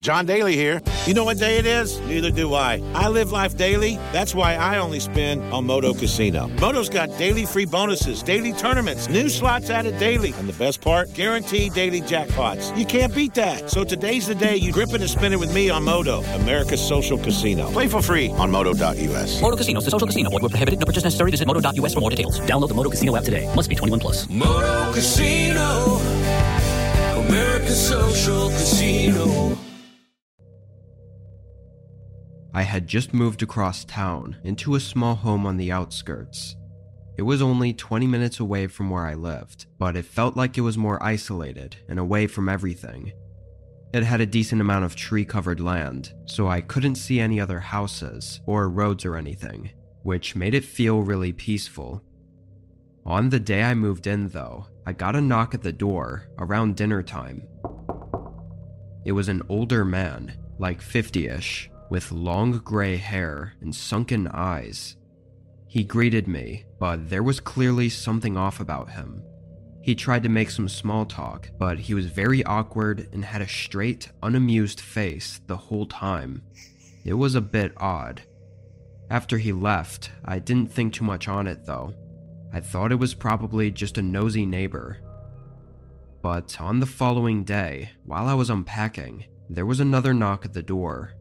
John Daly here. You know what day it is? Neither do I. I live life daily. That's why I only spin on Moto Casino. Moto's got daily free bonuses, daily tournaments, new slots added daily. And the best part? Guaranteed daily jackpots. You can't beat that. So today's the day you grip it and spin it with me on Moto, America's social casino. Play for free on Moto.us. Moto Casino, the social casino. Void where prohibited. No purchase necessary. Visit Moto.us for more details. Download the Moto Casino app today. Must be 21 plus. Moto Casino, America's social casino. I had just moved across town into a small home on the outskirts. It was only 20 minutes away from where I lived, but it felt like it was more isolated and away from everything. It had a decent amount of tree-covered land, so I couldn't see any other houses or roads or anything, which made it feel really peaceful. On the day I moved in, though, I got a knock at the door around dinner time. It was an older man, like 50-ish, with long gray hair and sunken eyes. He greeted me, but there was clearly something off about him. He tried to make some small talk, but he was very awkward and had a straight, unamused face the whole time. It was a bit odd. After he left, I didn't think too much on it though. I thought it was probably just a nosy neighbor. But on the following day, while I was unpacking, there was another knock at the door.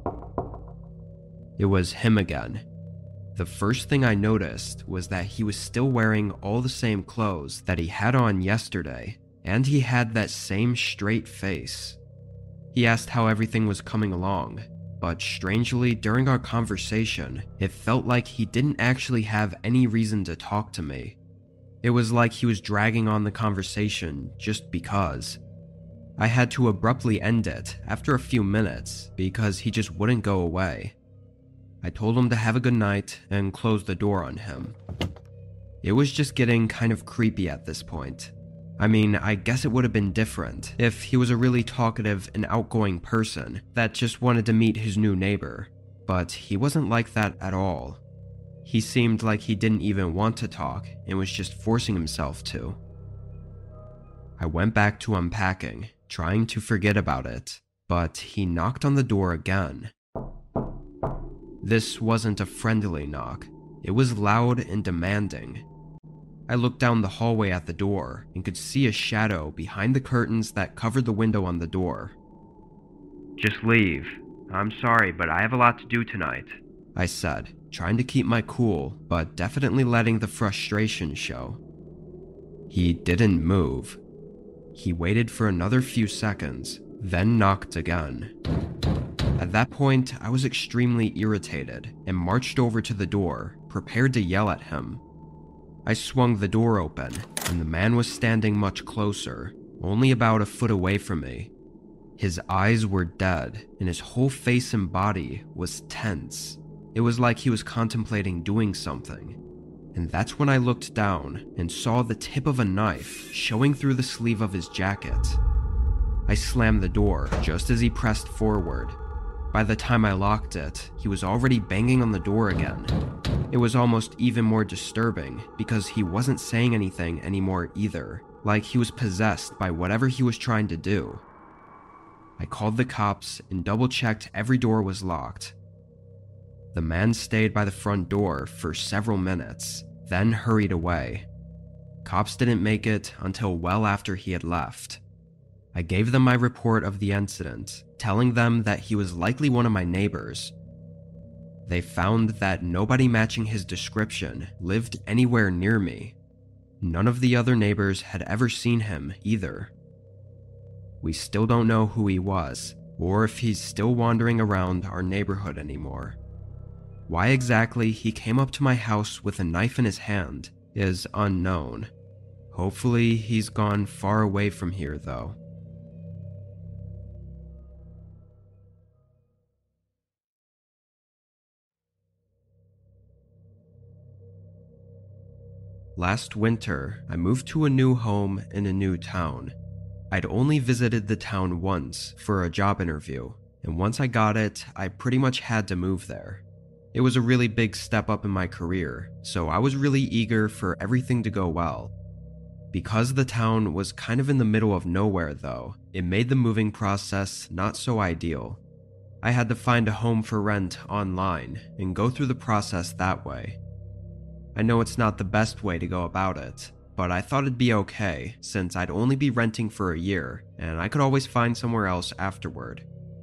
It was him again. The first thing I noticed was that he was still wearing all the same clothes that he had on yesterday, and he had that same straight face. He asked how everything was coming along, but strangely during our conversation, it felt like he didn't actually have any reason to talk to me. It was like he was dragging on the conversation just because. I had to abruptly end it after a few minutes because he just wouldn't go away. I told him to have a good night and closed the door on him. It was just getting kind of creepy at this point. I mean, I guess it would have been different if he was a really talkative and outgoing person that just wanted to meet his new neighbor, but he wasn't like that at all. He seemed like he didn't even want to talk and was just forcing himself to. I went back to unpacking, trying to forget about it, but he knocked on the door again. This wasn't a friendly knock. It was loud and demanding. I looked down the hallway at the door and could see a shadow behind the curtains that covered the window on the door. "Just leave. I'm sorry, but I have a lot to do tonight," I said, trying to keep my cool, but definitely letting the frustration show. He didn't move. He waited for another few seconds, then knocked again. At that point, I was extremely irritated and marched over to the door, prepared to yell at him. I swung the door open, and the man was standing much closer, only about a foot away from me. His eyes were dead, and his whole face and body was tense. It was like he was contemplating doing something. And that's when I looked down and saw the tip of a knife showing through the sleeve of his jacket. I slammed the door just as he pressed forward. By the time I locked it, he was already banging on the door again. It was almost even more disturbing because he wasn't saying anything anymore either, like he was possessed by whatever he was trying to do. I called the cops and double-checked every door was locked. The man stayed by the front door for several minutes, then hurried away. Cops didn't make it until well after he had left. I gave them my report of the incident, telling them that he was likely one of my neighbors. They found that nobody matching his description lived anywhere near me. None of the other neighbors had ever seen him either. We still don't know who he was, or if he's still wandering around our neighborhood anymore. Why exactly he came up to my house with a knife in his hand is unknown. Hopefully he's gone far away from here though. Last winter, I moved to a new home in a new town. I'd only visited the town once for a job interview, and once I got it, I pretty much had to move there. It was a really big step up in my career, so I was really eager for everything to go well. Because the town was kind of in the middle of nowhere though, it made the moving process not so ideal. I had to find a home for rent online and go through the process that way. I know it's not the best way to go about it, but I thought it'd be okay since I'd only be renting for a year and I could always find somewhere else afterward.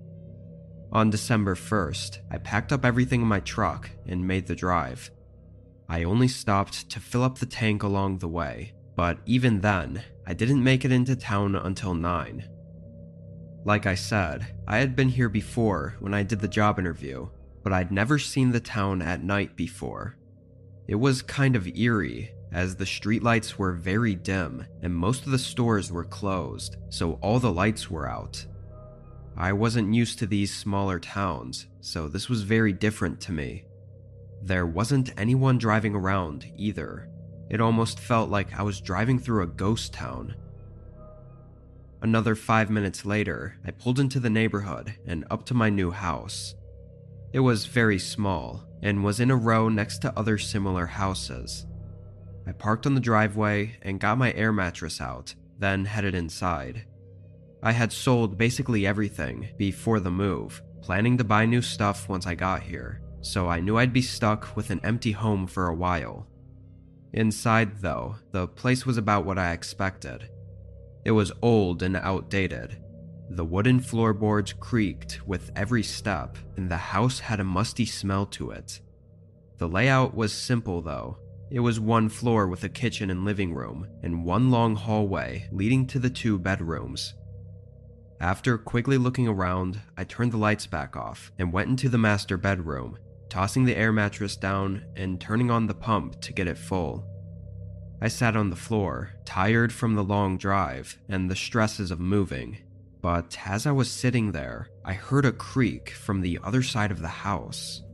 On December 1st, I packed up everything in my truck and made the drive. I only stopped to fill up the tank along the way, but even then, I didn't make it into town until 9. Like I said, I had been here before when I did the job interview, but I'd never seen the town at night before. It was kind of eerie, as the streetlights were very dim and most of the stores were closed, so all the lights were out. I wasn't used to these smaller towns, so this was very different to me. There wasn't anyone driving around either. It almost felt like I was driving through a ghost town. Another 5 minutes later, I pulled into the neighborhood and up to my new house. It was very small and was in a row next to other similar houses. I parked on the driveway and got my air mattress out, then headed inside. I had sold basically everything before the move, planning to buy new stuff once I got here, so I knew I'd be stuck with an empty home for a while. Inside, though, the place was about what I expected. It was old and outdated. The wooden floorboards creaked with every step, and the house had a musty smell to it. The layout was simple, though. It was one floor with a kitchen and living room, and one long hallway leading to the 2 bedrooms. After quickly looking around, I turned the lights back off and went into the master bedroom, tossing the air mattress down and turning on the pump to get it full. I sat on the floor, tired from the long drive and the stresses of moving, but as I was sitting there, I heard a creak from the other side of the house.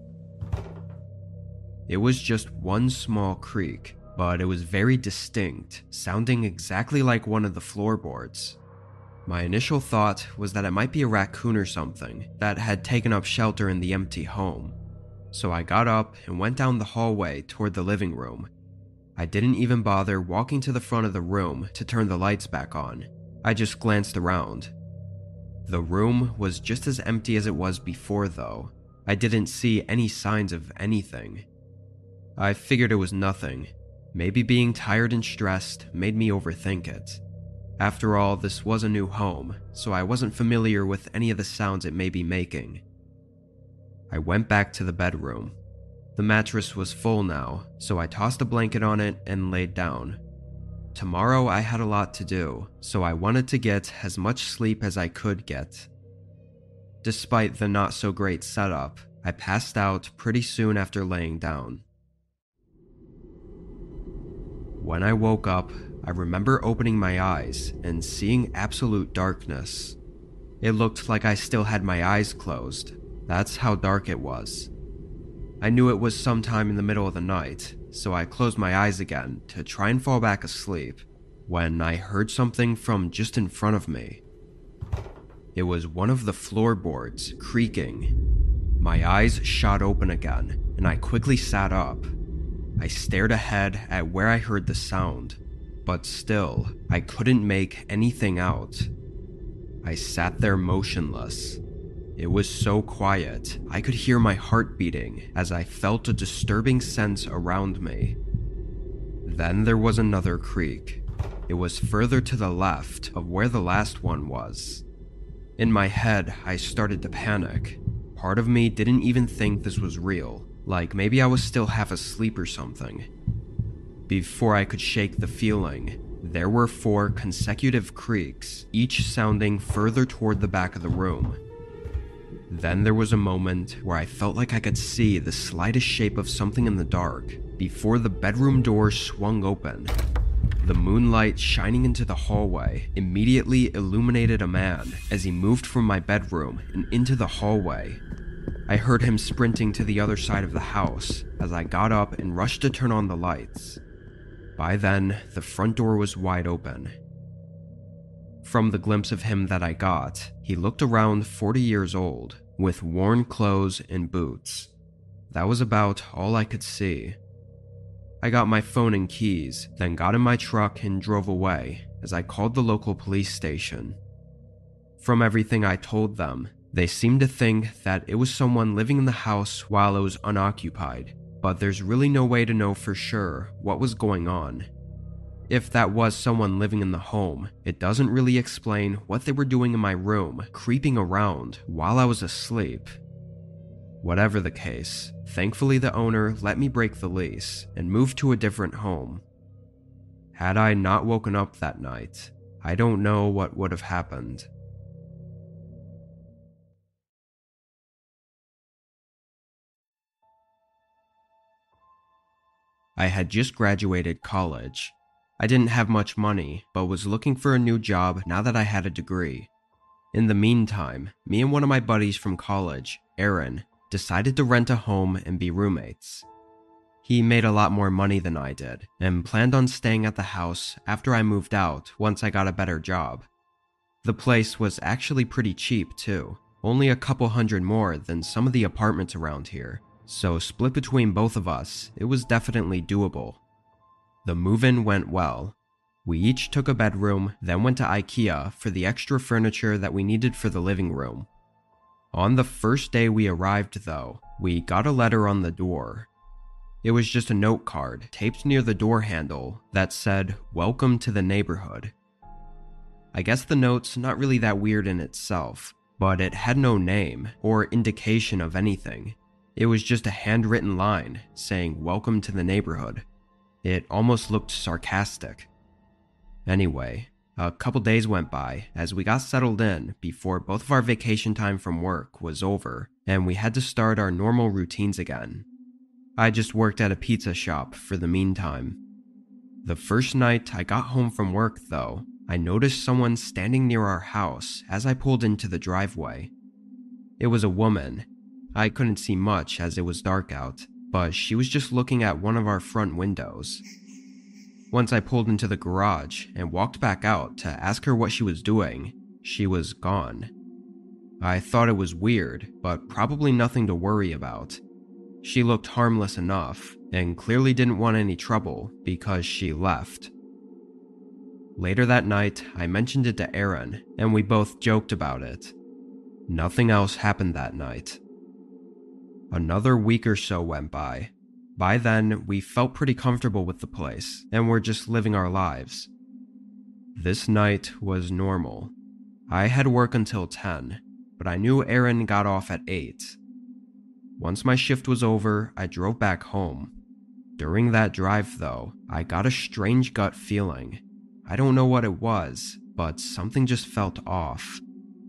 It was just one small creak, but it was very distinct, sounding exactly like one of the floorboards. My initial thought was that it might be a raccoon or something that had taken up shelter in the empty home. So I got up and went down the hallway toward the living room. I didn't even bother walking to the front of the room to turn the lights back on. I just glanced around. The room was just as empty as it was before, though. I didn't see any signs of anything. I figured it was nothing. Maybe being tired and stressed made me overthink it. After all, this was a new home, so I wasn't familiar with any of the sounds it may be making. I went back to the bedroom. The mattress was full now, so I tossed a blanket on it and laid down. Tomorrow I had a lot to do, so I wanted to get as much sleep as I could get. Despite the not so great setup, I passed out pretty soon after laying down. When I woke up, I remember opening my eyes and seeing absolute darkness. It looked like I still had my eyes closed. That's how dark it was. I knew it was sometime in the middle of the night, so I closed my eyes again to try and fall back asleep when I heard something from just in front of me. It was one of the floorboards creaking. My eyes shot open again, and I quickly sat up. I stared ahead at where I heard the sound, but still, I couldn't make anything out. I sat there motionless. It was so quiet, I could hear my heart beating as I felt a disturbing sense around me. Then there was another creak. It was further to the left of where the last one was. In my head, I started to panic. Part of me didn't even think this was real, like maybe I was still half asleep or something. Before I could shake the feeling, there were 4 consecutive creaks, each sounding further toward the back of the room. Then there was a moment where I felt like I could see the slightest shape of something in the dark before the bedroom door swung open. The moonlight shining into the hallway immediately illuminated a man as he moved from my bedroom and into the hallway. I heard him sprinting to the other side of the house as I got up and rushed to turn on the lights. By then, the front door was wide open. From the glimpse of him that I got, he looked around 40 years old, with worn clothes and boots. That was about all I could see. I got my phone and keys, then got in my truck and drove away as I called the local police station. From everything I told them, they seemed to think that it was someone living in the house while it was unoccupied, but there's really no way to know for sure what was going on. If that was someone living in the home, it doesn't really explain what they were doing in my room, creeping around while I was asleep. Whatever the case, thankfully the owner let me break the lease and move to a different home. Had I not woken up that night, I don't know what would have happened. I had just graduated college. I didn't have much money, but was looking for a new job now that I had a degree. In the meantime, me and one of my buddies from college, Aaron, decided to rent a home and be roommates. He made a lot more money than I did, and planned on staying at the house after I moved out once I got a better job. The place was actually pretty cheap too, only a couple hundred more than some of the apartments around here, so split between both of us, it was definitely doable. The move-in went well. We each took a bedroom, then went to IKEA for the extra furniture that we needed for the living room. On the first day we arrived though, we got a letter on the door. It was just a note card taped near the door handle that said, "Welcome to the neighborhood." I guess the note's not really that weird in itself, but it had no name or indication of anything. It was just a handwritten line saying, "Welcome to the neighborhood." It almost looked sarcastic. Anyway, a couple days went by as we got settled in before both of our vacation time from work was over and we had to start our normal routines again. I just worked at a pizza shop for the meantime. The first night I got home from work though, I noticed someone standing near our house as I pulled into the driveway. It was a woman. I couldn't see much as it was dark out, but she was just looking at one of our front windows. Once I pulled into the garage and walked back out to ask her what she was doing, she was gone. I thought it was weird, but probably nothing to worry about. She looked harmless enough, and clearly didn't want any trouble because she left. Later that night, I mentioned it to Aaron, and we both joked about it. Nothing else happened that night. Another week or so went by. By then, we felt pretty comfortable with the place, and were just living our lives. This night was normal. I had work until 10, but I knew Aaron got off at 8. Once my shift was over, I drove back home. During that drive though, I got a strange gut feeling. I don't know what it was, but something just felt off.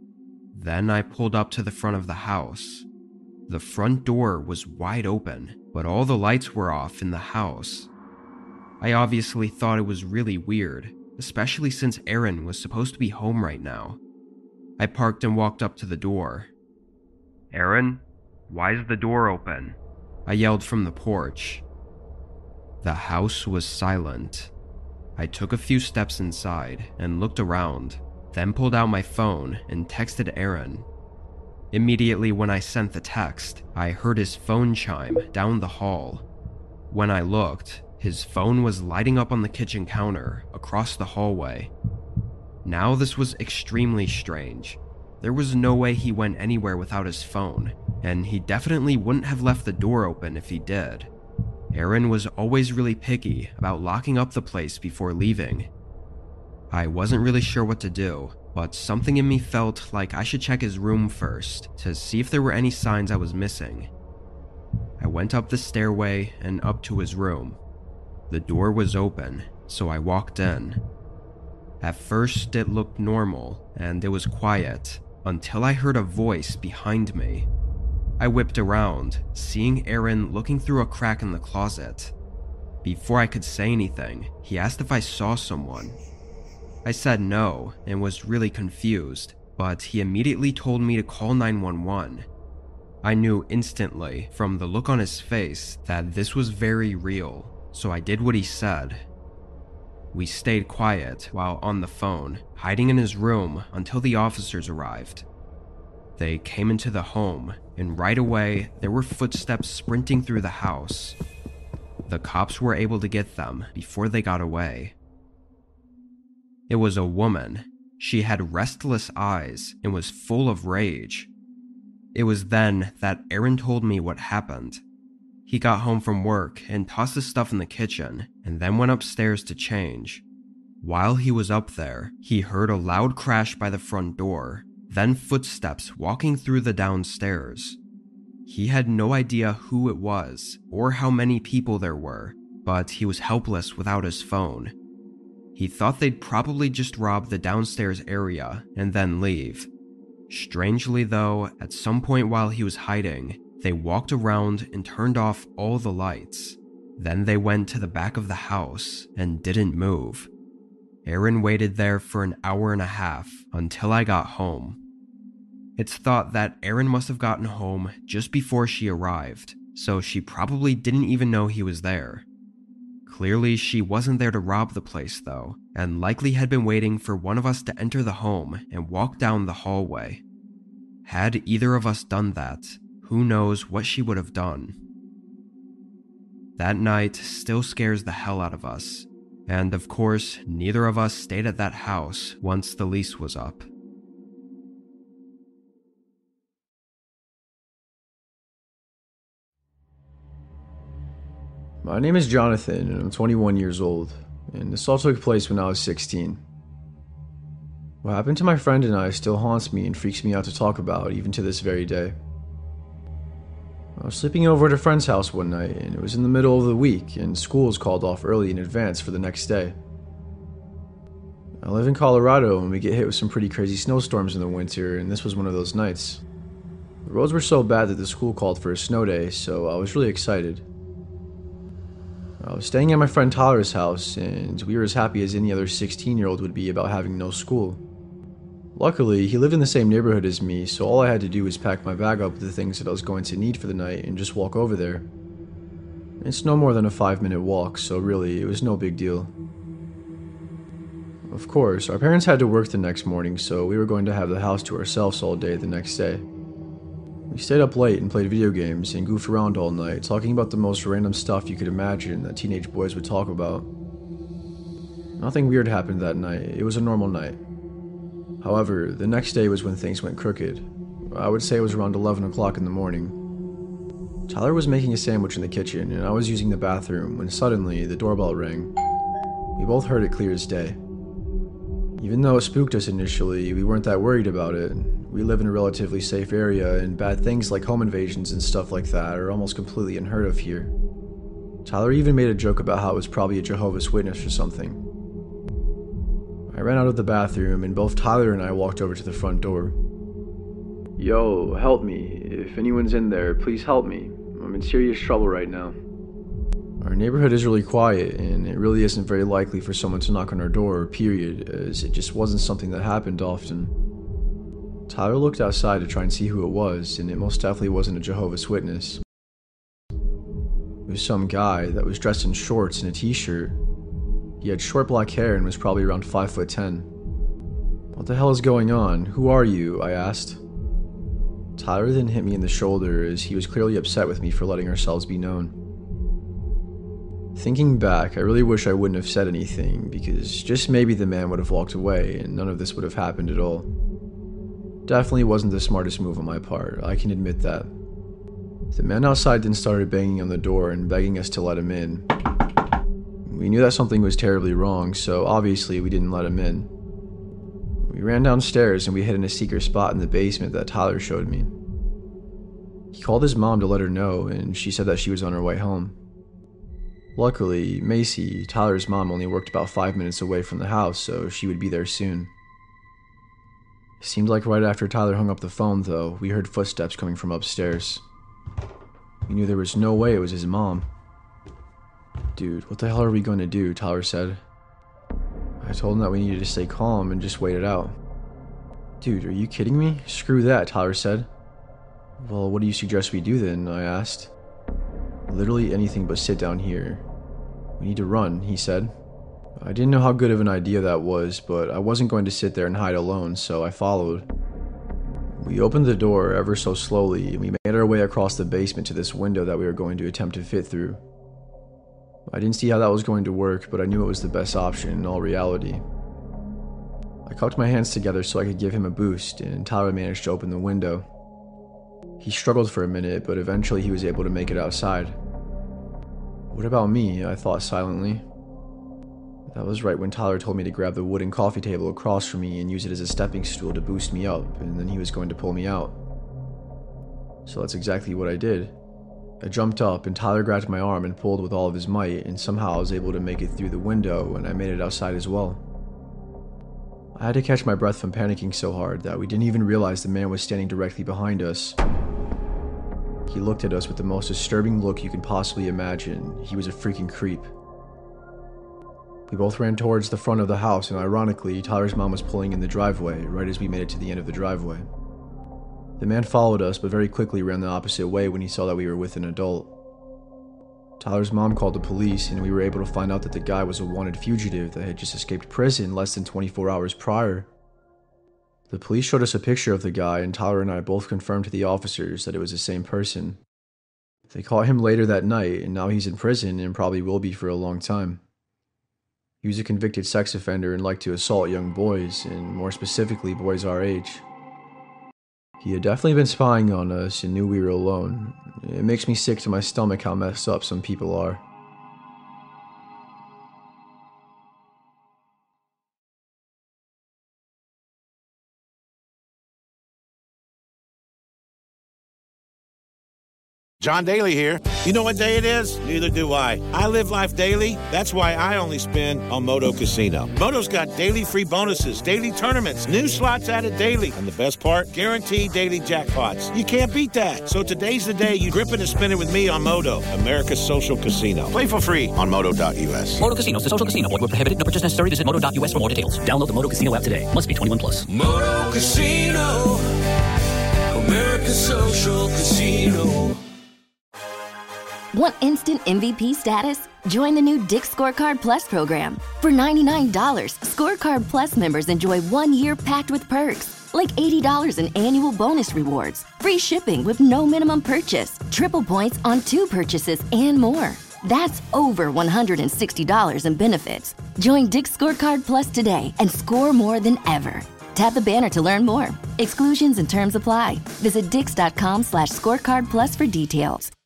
Then I pulled up to the front of the house. The front door was wide open, but all the lights were off in the house. I obviously thought it was really weird, especially since Aaron was supposed to be home right now. I parked and walked up to the door. "Aaron, why is the door open?" I yelled from the porch. The house was silent. I took a few steps inside and looked around, then pulled out my phone and texted Aaron. Immediately when I sent the text, I heard his phone chime down the hall. When I looked, his phone was lighting up on the kitchen counter across the hallway. Now this was extremely strange. There was no way he went anywhere without his phone, and he definitely wouldn't have left the door open if he did. Aaron was always really picky about locking up the place before leaving. I wasn't really sure what to do, but something in me felt like I should check his room first to see if there were any signs I was missing. I went up the stairway and up to his room. The door was open, so I walked in. At first it looked normal and it was quiet until I heard a voice behind me. I whipped around, seeing Aaron looking through a crack in the closet. Before I could say anything, he asked if I saw someone. I said no and was really confused, but he immediately told me to call 911. I knew instantly from the look on his face that this was very real, so I did what he said. We stayed quiet while on the phone, hiding in his room until the officers arrived. They came into the home, and right away there were footsteps sprinting through the house. the cops were able to get them before they got away. It was a woman. She had restless eyes and was full of rage. It was then that Aaron told me what happened. He got home from work and tossed his stuff in the kitchen and then went upstairs to change. While he was up there, he heard a loud crash by the front door, then footsteps walking through the downstairs. He had no idea who it was or how many people there were, but he was helpless without his phone. He thought they'd probably just rob the downstairs area and then leave. Strangely though, at some point while he was hiding, they walked around and turned off all the lights. Then they went to the back of the house and didn't move. Aaron waited there for an hour and a half until I got home. It's thought that Aaron must have gotten home just before she arrived, so she probably didn't even know he was there. Clearly, she wasn't there to rob the place though, and likely had been waiting for one of us to enter the home and walk down the hallway. Had either of us done that, who knows what she would have done. That night still scares the hell out of us, and of course, neither of us stayed at that house once the lease was up. My name is Jonathan, and I'm 21 years old, and this all took place when I was 16. What happened to my friend and I still haunts me and freaks me out to talk about, even to this very day. I was sleeping over at a friend's house one night, and it was in the middle of the week, and school was called off early in advance for the next day. I live in Colorado, and we get hit with some pretty crazy snowstorms in the winter, and this was one of those nights. The roads were so bad that the school called for a snow day, so I was really excited. I was staying at my friend Tyler's house, and we were as happy as any other 16-year-old would be about having no school. Luckily, he lived in the same neighborhood as me, so all I had to do was pack my bag up with the things that I was going to need for the night and just walk over there. It's no more than a 5-minute walk, so really, it was no big deal. Of course, our parents had to work the next morning, so we were going to have the house to ourselves all day the next day. We stayed up late and played video games and goofed around all night, talking about the most random stuff you could imagine that teenage boys would talk about. Nothing weird happened that night. It was a normal night. However, the next day was when things went crooked. I would say it was around 11 o'clock in the morning. Tyler was making a sandwich in the kitchen, and I was using the bathroom when suddenly the doorbell rang. We both heard it clear as day. Even though it spooked us initially, we weren't that worried about it. We live in a relatively safe area, and bad things like home invasions and stuff like that are almost completely unheard of here. Tyler even made a joke about how it was probably a Jehovah's Witness or something. I ran out of the bathroom, and both Tyler and I walked over to the front door. "Yo, help me. If anyone's in there, please help me. I'm in serious trouble right now." Our neighborhood is really quiet, and it really isn't very likely for someone to knock on our door, period, as it just wasn't something that happened often. Tyler looked outside to try and see who it was, and it most definitely wasn't a Jehovah's Witness. It was some guy that was dressed in shorts and a t-shirt. He had short black hair and was probably around 5'10". "What the hell is going on? Who are you?" I asked. Tyler then hit me in the shoulder as he was clearly upset with me for letting ourselves be known. Thinking back, I really wish I wouldn't have said anything, because just maybe the man would have walked away and none of this would have happened at all. Definitely wasn't the smartest move on my part, I can admit that. The man outside then started banging on the door and begging us to let him in. We knew that something was terribly wrong, so obviously we didn't let him in. We ran downstairs and we hid in a secret spot in the basement that Tyler showed me. He called his mom to let her know, and she said that she was on her way home. Luckily, Macy, Tyler's mom, only worked about 5 minutes away from the house, so she would be there soon. It seemed like right after Tyler hung up the phone, though, we heard footsteps coming from upstairs. We knew there was no way it was his mom. "Dude, what the hell are we going to do?" Tyler said. I told him that we needed to stay calm and just wait it out. "Dude, are you kidding me? Screw that," Tyler said. "Well, what do you suggest we do then?" I asked. "Literally anything but sit down here. We need to run," he said. I didn't know how good of an idea that was, but I wasn't going to sit there and hide alone, so I followed. We opened the door ever so slowly, and we made our way across the basement to this window that we were going to attempt to fit through. I didn't see how that was going to work, but I knew it was the best option in all reality. I cupped my hands together so I could give him a boost, and Tyler managed to open the window. He struggled for a minute, but eventually he was able to make it outside. What about me? I thought silently. That was right when Tyler told me to grab the wooden coffee table across from me and use it as a stepping stool to boost me up, and then he was going to pull me out. So that's exactly what I did. I jumped up, and Tyler grabbed my arm and pulled with all of his might, and somehow I was able to make it through the window, and I made it outside as well. I had to catch my breath from panicking so hard that we didn't even realize the man was standing directly behind us. He looked at us with the most disturbing look you can possibly imagine. He was a freaking creep. We both ran towards the front of the house, and ironically, Tyler's mom was pulling in the driveway right as we made it to the end of the driveway. The man followed us, but very quickly ran the opposite way when he saw that we were with an adult. Tyler's mom called the police, and we were able to find out that the guy was a wanted fugitive that had just escaped prison less than 24 hours prior. The police showed us a picture of the guy, and Tyler and I both confirmed to the officers that it was the same person. They caught him later that night, and now he's in prison and probably will be for a long time. He was a convicted sex offender and liked to assault young boys, and more specifically boys our age. He had definitely been spying on us and knew we were alone. It makes me sick to my stomach how messed up some people are. John Daly here. You know what day it is? Neither do I. I live life daily. That's why I only spin on Moto Casino. Moto's got daily free bonuses, daily tournaments, new slots added daily. And the best part? Guaranteed daily jackpots. You can't beat that. So today's the day you grip it and spin it with me on Moto, America's social casino. Play for free on Moto.us. Moto Casino, the social casino. Void where prohibited. No purchase necessary. Visit Moto.us for more details. Download the Moto Casino app today. Must be 21 plus. Moto Casino, America's social casino. Want instant MVP status? Join the new Dick's Scorecard Plus program. For $99, Scorecard Plus members enjoy 1 year packed with perks, like $80 in annual bonus rewards, free shipping with no minimum purchase, triple points on 2 purchases, and more. That's over $160 in benefits. Join Dick's Scorecard Plus today and score more than ever. Tap the banner to learn more. Exclusions and terms apply. Visit dix.com/scorecardplus for details.